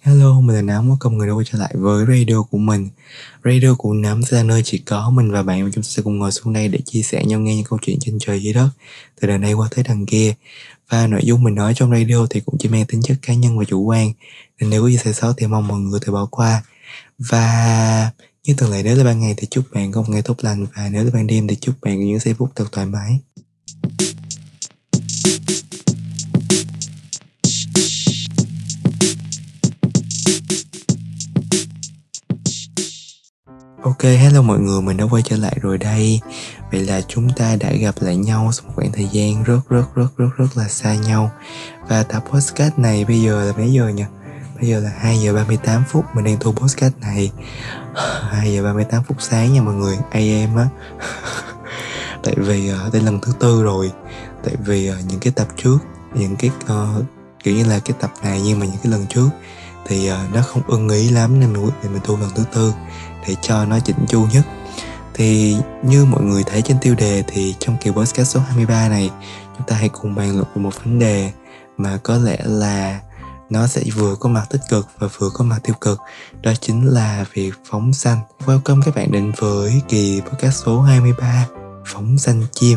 Hello, mình là Nấm, có công người đã quay trở lại với radio của mình. Radio của Nấm sẽ là nơi chỉ có mình và bạn, và chúng ta sẽ cùng ngồi xuống đây để chia sẻ nhau nghe những câu chuyện trên trời dưới đất, từ đằng này qua tới đằng kia. Và nội dung mình nói trong radio thì cũng chỉ mang tính chất cá nhân và chủ quan, nên nếu có gì sai sót thì mong mọi người tự bỏ qua. Và như thường lệ, nếu là ban ngày thì chúc bạn có một ngày tốt lành, và nếu là ban đêm thì chúc bạn có những giây phút thật thoải mái. Ok, hello mọi người, mình đã quay trở lại rồi đây. Vậy là chúng ta đã gặp lại nhau sau một khoảng thời gian rất là xa nhau. Và tập podcast này bây giờ là mấy giờ nhỉ? Bây giờ là 2 giờ 38 phút mình đang thu podcast này. 2 giờ 38 phút sáng nha mọi người, AM á. Tại vì đây là lần thứ 4 rồi. Tại vì những cái tập trước, những cái kiểu như là cái tập này, nhưng mà những cái lần trước thì nó không ưng ý lắm, nên mình quyết định mình thu lần thứ 4 để cho nó chỉnh chu nhất. Thì như mọi người thấy trên tiêu đề thì trong kỳ podcast số 23 này, chúng ta hãy cùng bàn luận về một vấn đề mà có lẽ là nó sẽ vừa có mặt tích cực và vừa có mặt tiêu cực. Đó chính là việc phóng sanh. Welcome các bạn đến với kỳ podcast số 23, phóng sanh chim.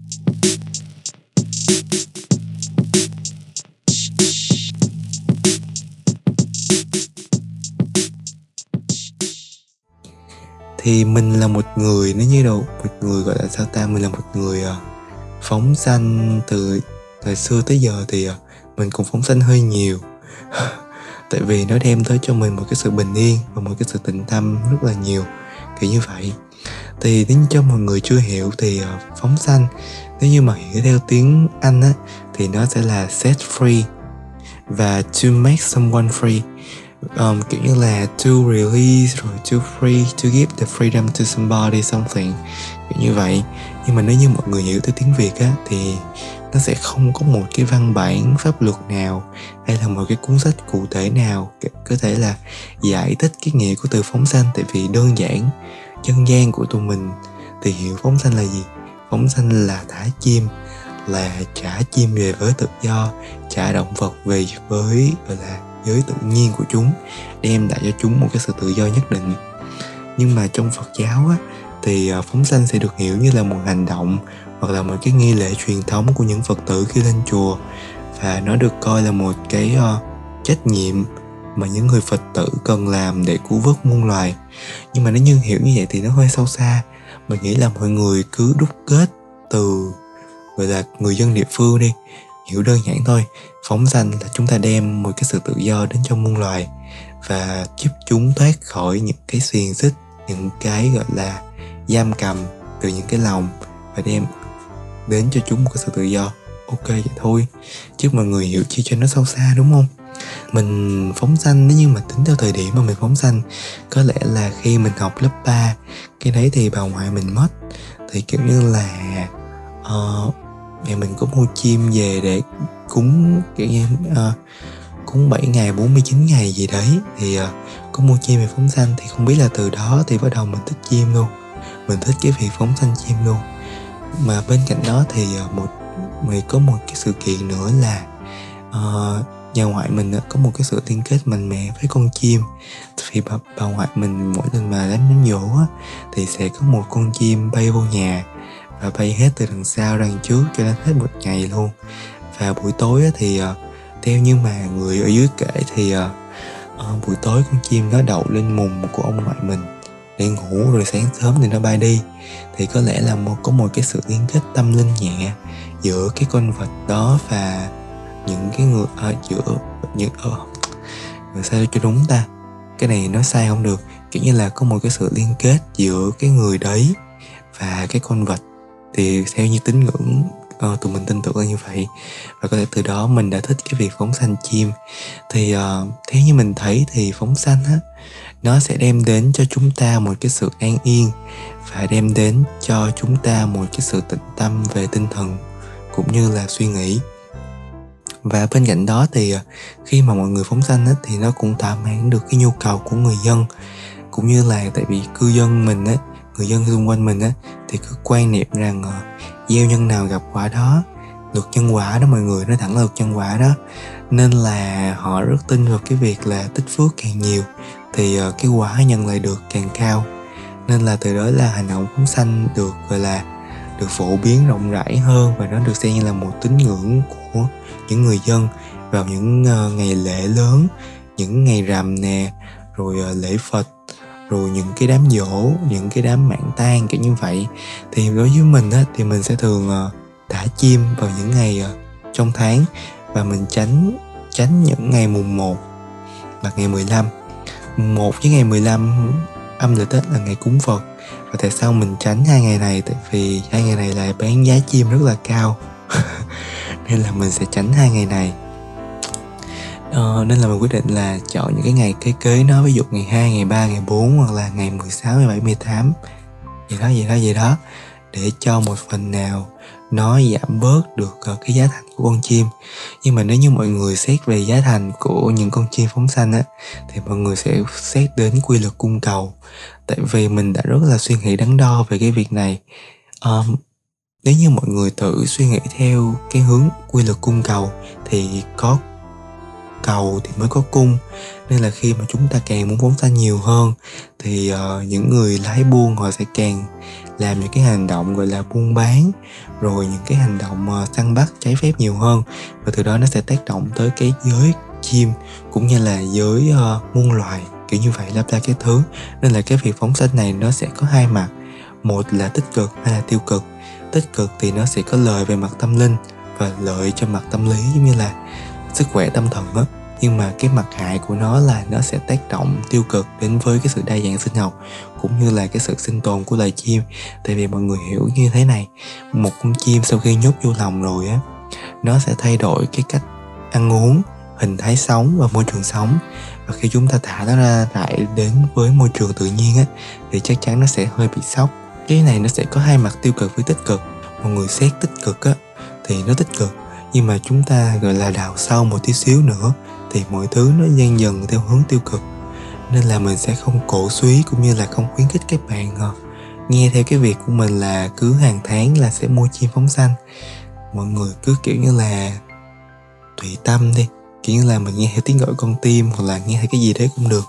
Thì mình là một người, nếu như đâu một người gọi là sao ta, mình là một người phóng sanh từ thời xưa tới giờ. Thì mình cũng phóng sanh hơi nhiều. Tại vì nó đem tới cho mình một cái sự bình yên và một cái sự tĩnh tâm rất là nhiều, kiểu như vậy. Thì nếu cho mọi người chưa hiểu thì phóng sanh, nếu như mà hiểu theo tiếng Anh á, thì nó sẽ là set free và to make someone free. Kiểu như là to release rồi to free, to give the freedom to somebody something, kiểu như vậy. Nhưng mà nếu như mọi người hiểu tới tiếng Việt á, thì nó sẽ không có một cái văn bản pháp luật nào hay là một cái cuốn sách cụ thể nào có thể là giải thích cái nghĩa của từ phóng sanh. Tại vì đơn giản, dân gian của tụi mình thì hiểu phóng sanh là gì? Phóng sanh là thả chim, là trả chim về với tự do, trả động vật về với gọi là giới tự nhiên của chúng, đem lại cho chúng một cái sự tự do nhất định. Nhưng mà trong Phật giáo á, thì phóng sanh sẽ được hiểu như là một hành động hoặc là một cái nghi lễ truyền thống của những Phật tử khi lên chùa, và nó được coi là một cái trách nhiệm mà những người Phật tử cần làm để cứu vớt muôn loài. Nhưng mà nếu như hiểu như vậy thì nó hơi sâu xa. Mình nghĩ là mọi người cứ đúc kết từ gọi là người dân địa phương đi, hiểu đơn giản thôi. Phóng sanh là chúng ta đem một cái sự tự do đến cho muôn loài và giúp chúng thoát khỏi những cái xiềng xích, những cái gọi là giam cầm từ những cái lòng, và đem đến cho chúng một cái sự tự do. Ok vậy thôi, chứ mọi người hiểu chi cho nó sâu xa, đúng không? Mình phóng sanh, nếu như mà tính theo thời điểm mà mình phóng sanh, có lẽ là khi mình học lớp 3. Cái đấy thì bà ngoại mình mất. Thì kiểu như là mẹ mình có mua chim về để cúng, kiểu như cúng 7 ngày 49 ngày gì đấy. Thì có mua chim về phóng sanh. Thì không biết là từ đó thì bắt đầu mình thích chim luôn. Mình thích cái việc phóng sanh chim luôn. Mà bên cạnh đó thì có một cái sự kiện nữa là nhà ngoại mình có một cái sự liên kết mạnh mẽ với con chim. Vì bà ngoại mình mỗi lần mà đám giỗ á, thì sẽ có một con chim bay vô nhà, và bay hết từ đằng sau đằng trước cho đến hết một ngày luôn. Và buổi tối á, thì theo như mà người ở dưới kể thì buổi tối con chim nó đậu lên mùng của ông ngoại mình để ngủ, rồi sáng sớm thì nó bay đi. Thì có lẽ là có một cái sự liên kết tâm linh nhẹ giữa cái con vật đó và những cái người giữa những người sao cho đúng ta, cái này nói sai không được, kiểu như là có một cái sự liên kết giữa cái người đấy và cái con vật. Thì theo như tín ngưỡng tụi mình tin tưởng là như vậy, và có thể từ đó mình đã thích cái việc phóng sanh chim. Thì theo như mình thấy thì phóng sanh á, nó sẽ đem đến cho chúng ta một cái sự an yên, và đem đến cho chúng ta một cái sự tĩnh tâm về tinh thần cũng như là suy nghĩ. Và bên cạnh đó thì khi mà mọi người phóng sanh á, thì nó cũng thỏa mãn được cái nhu cầu của người dân, cũng như là tại vì cư dân mình á, người dân xung quanh mình á, thì cứ quan niệm rằng gieo nhân nào gặp quả đó. luật nhân quả đó mọi người, nó thẳng là luật nhân quả đó. Nên là họ rất tin vào cái việc là tích phước càng nhiều thì cái quả nhận lại được càng cao. Nên là từ đó là hành động phóng sanh được gọi là được phổ biến rộng rãi hơn, và nó được xem như là một tín ngưỡng của những người dân vào những ngày lễ lớn, những ngày rằm nè, rồi lễ Phật, rồi những cái đám giỗ, những cái đám mạn tang kiểu như vậy. Thì đối với mình á, thì mình sẽ thường thả chim vào những ngày trong tháng, và mình tránh những ngày mùng 1 và ngày 15. Mùng 1 với ngày 15 âm lịch là ngày cúng Phật. Và tại sao mình tránh hai ngày này? Tại vì hai ngày này là bán giá chim rất là cao. Nên là mình sẽ tránh hai ngày này. Nên là mình quyết định là chọn những cái ngày kế nó, ví dụ ngày 2, ngày 3, ngày 4 hoặc là ngày 16, ngày 7, 18 vậy đó, để cho một phần nào nó giảm bớt được cái giá thành của con chim. Nhưng mà nếu như mọi người xét về giá thành của những con chim phóng sanh á, thì mọi người sẽ xét đến quy luật cung cầu. Tại vì mình đã rất là suy nghĩ đắn đo về cái việc này. Nếu như mọi người tự suy nghĩ theo cái hướng quy luật cung cầu thì có cầu thì mới có cung. Nên là khi mà chúng ta càng muốn phóng sanh nhiều hơn thì những người lái buôn họ sẽ càng làm những cái hành động gọi là buôn bán, rồi những cái hành động săn bắt trái phép nhiều hơn, và từ đó nó sẽ tác động tới cái giới chim cũng như là giới muôn loài kiểu như vậy, lắp ra cái thứ. Nên là cái việc phóng sanh này nó sẽ có hai mặt, một là tích cực, hai là tiêu cực. Tích cực thì nó sẽ có lợi về mặt tâm linh và lợi cho mặt tâm lý, giống như là sức khỏe tâm thần á. Nhưng mà cái mặt hại của nó là nó sẽ tác động tiêu cực đến với cái sự đa dạng sinh học cũng như là cái sự sinh tồn của loài chim. Tại vì mọi người hiểu như thế này, một con chim sau khi nhốt vô lồng rồi á, nó sẽ thay đổi cái cách ăn uống, hình thái sống và môi trường sống. Và khi chúng ta thả nó ra lại đến với môi trường tự nhiên á, thì chắc chắn nó sẽ hơi bị sốc. Cái này nó sẽ có hai mặt tiêu cực với tích cực. Mọi người xét tích cực á thì nó tích cực, nhưng mà chúng ta gọi là đào sâu một tí xíu nữa thì mọi thứ nó dần dần theo hướng tiêu cực. Nên là mình sẽ không cổ suý cũng như là không khuyến khích các bạn nghe theo cái việc của mình là cứ hàng tháng là sẽ mua chim phóng sanh. Mọi người cứ kiểu như là tùy tâm đi, kiểu như là mình nghe theo tiếng gọi con tim hoặc là nghe theo cái gì đấy cũng được.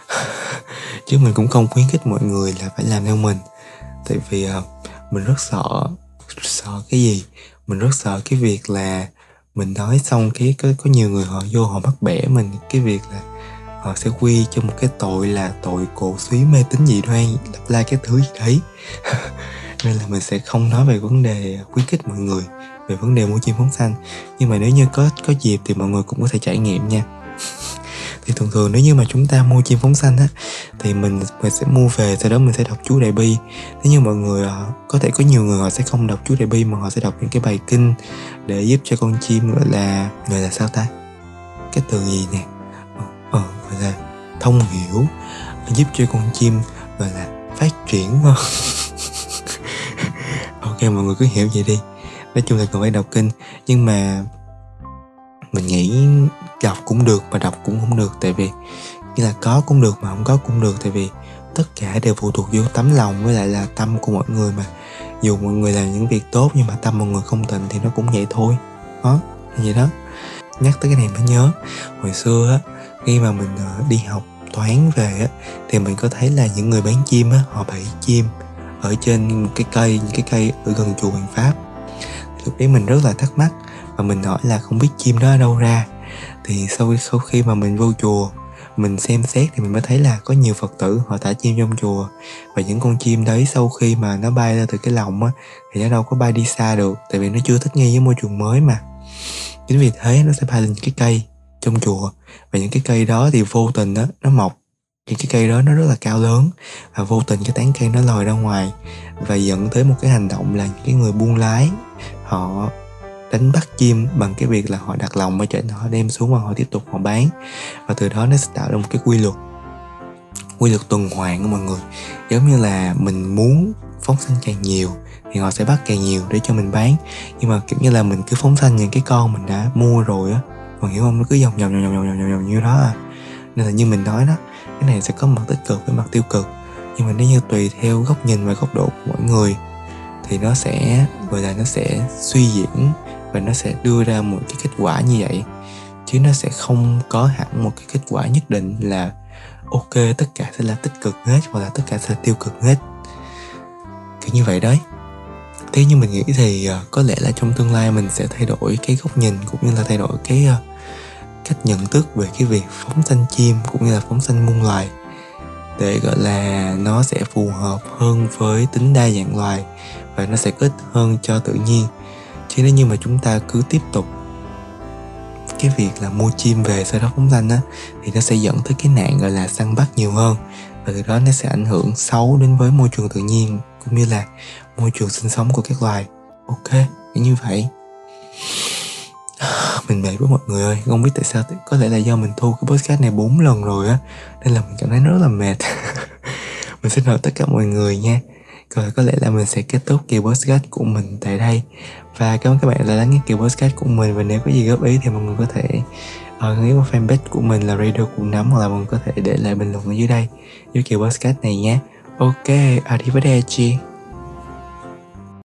Chứ mình cũng không khuyến khích mọi người là phải làm theo mình. Tại vì mình rất sợ cái gì? Mình rất sợ cái việc là mình nói xong cái có nhiều người họ vô họ bắt bẻ mình cái việc là họ sẽ quy cho một cái tội là tội cổ suý mê tín dị đoan, lặp la cái thứ gì đấy. Nên là mình sẽ không nói về vấn đề khuyến khích mọi người về vấn đề mua chim phóng sanh. Nhưng mà nếu như có dịp thì mọi người cũng có thể trải nghiệm nha. Thì thường nếu như mà chúng ta mua chim phóng sanh á, thì mình sẽ mua về, sau đó mình sẽ đọc chú Đại Bi. Nếu như mọi người có thể có nhiều người họ sẽ không đọc chú Đại Bi mà họ sẽ đọc những cái bài kinh để giúp cho con chim gọi là sao ta, cái từ gì nè, gọi là thông hiểu, giúp cho con chim gọi là phát triển. Ok, mọi người cứ hiểu vậy đi. Nói chung là còn phải đọc kinh, nhưng mà mình nghĩ đọc cũng được mà đọc cũng không được. Tại vì như là có cũng được mà không có cũng được. Tại vì tất cả đều phụ thuộc vô tấm lòng với lại là tâm của mọi người mà. Dù mọi người làm những việc tốt nhưng mà tâm mọi người không tịnh thì nó cũng vậy thôi. Vậy đó. Nhắc tới cái này mới nhớ, hồi xưa á, khi mà mình đi học toán về á, thì mình có thấy là những người bán chim á, họ bày chim ở trên những cái cây ở gần chùa Hoàng Pháp. Lúc đấy mình rất là thắc mắc và mình hỏi là không biết chim đó ở đâu ra. Thì sau khi mà mình vô chùa, mình xem xét thì mình mới thấy là có nhiều Phật tử họ thả chim trong chùa. Và những con chim đấy sau khi mà nó bay ra từ cái lồng á, thì nó đâu có bay đi xa được, tại vì nó chưa thích nghi với môi trường mới mà. Chính vì thế nó sẽ bay lên cái cây trong chùa. Và những cái cây đó thì vô tình đó, nó mọc. Những cái cây đó nó rất là cao lớn, và vô tình cái tán cây nó lòi ra ngoài, và dẫn tới một cái hành động là những cái người buôn lái họ đánh bắt chim bằng cái việc là họ đặt lồng ở trên, họ đem xuống và họ tiếp tục họ bán. Và từ đó nó sẽ tạo ra một cái quy luật tuần hoàn của mọi người. Giống như là mình muốn phóng sanh càng nhiều thì họ sẽ bắt càng nhiều để cho mình bán. Nhưng mà kiểu như là mình cứ phóng sanh những cái con mình đã mua rồi á, còn hiểu không, nó cứ vòng như đó à. Nên là như mình nói đó, cái này sẽ có mặt tích cực với mặt tiêu cực. Nhưng mà nếu như tùy theo góc nhìn và góc độ của mỗi người thì nó sẽ gọi là nó sẽ suy diễn và nó sẽ đưa ra một cái kết quả như vậy, chứ nó sẽ không có hẳn một cái kết quả nhất định là ok tất cả sẽ là tích cực hết hoặc là tất cả sẽ là tiêu cực hết, kiểu như vậy đấy. Thế nhưng mình nghĩ thì có lẽ là trong tương lai mình sẽ thay đổi cái góc nhìn cũng như là thay đổi cái cách nhận thức về cái việc phóng sanh chim cũng như là phóng sanh muôn loài, để gọi là nó sẽ phù hợp hơn với tính đa dạng loài và nó sẽ có ích hơn cho tự nhiên. Chứ nếu như mà chúng ta cứ tiếp tục cái việc là mua chim về sau đó phóng sanh á, thì nó sẽ dẫn tới cái nạn gọi là săn bắt nhiều hơn, và từ đó nó sẽ ảnh hưởng xấu đến với môi trường tự nhiên cũng như là môi trường sinh sống của các loài. Ok, như vậy. Mình mệt quá mọi người ơi, không biết tại sao, có lẽ là do mình thu cái podcast này 4 lần rồi á, nên là mình cảm thấy rất là mệt. Mình xin lỗi tất cả mọi người nha. Rồi có lẽ là mình sẽ kết thúc kỳ podcast của mình tại đây. Và cảm ơn các bạn đã lắng nghe kỳ podcast của mình. Và nếu có gì góp ý thì mọi người có thể ghé qua fanpage của mình là Radio Cụ Nấm, hoặc là mọi người có thể để lại bình luận ở dưới đây với kỳ podcast này nhé. Ok, arrivederci.